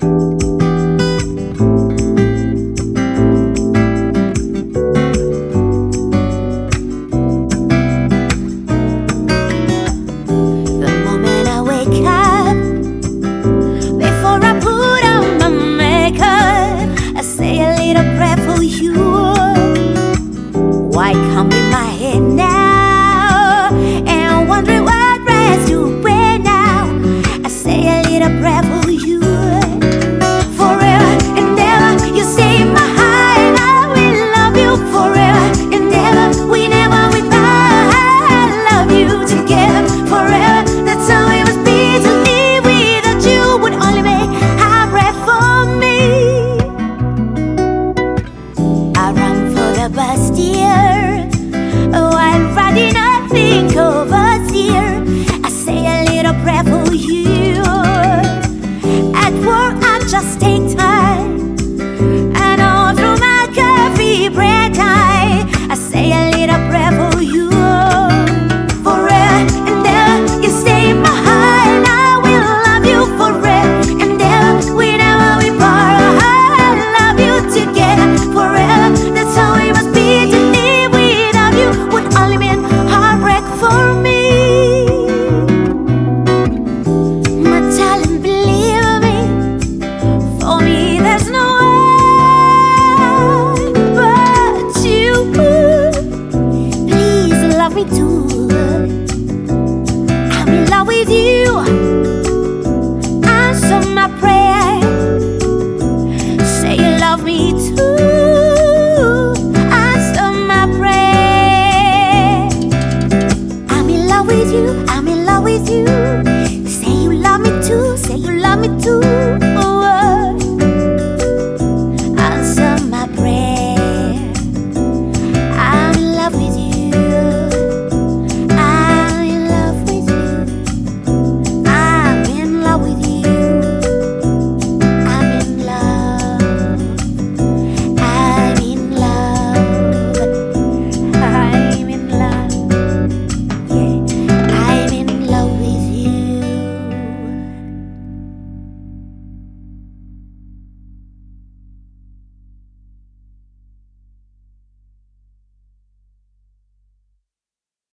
Why come in my head now and wondering what rest to pray now? I say a little prayer for you. Forever and ever, you stay in my heart, and I will love you forever and ever. We never will part. I love you together forever. That's how it must be to live without you. Would only make a breath for me. I run for the Bastille. While riding, I think of us here. I say a little prayer for you. At work, I just stay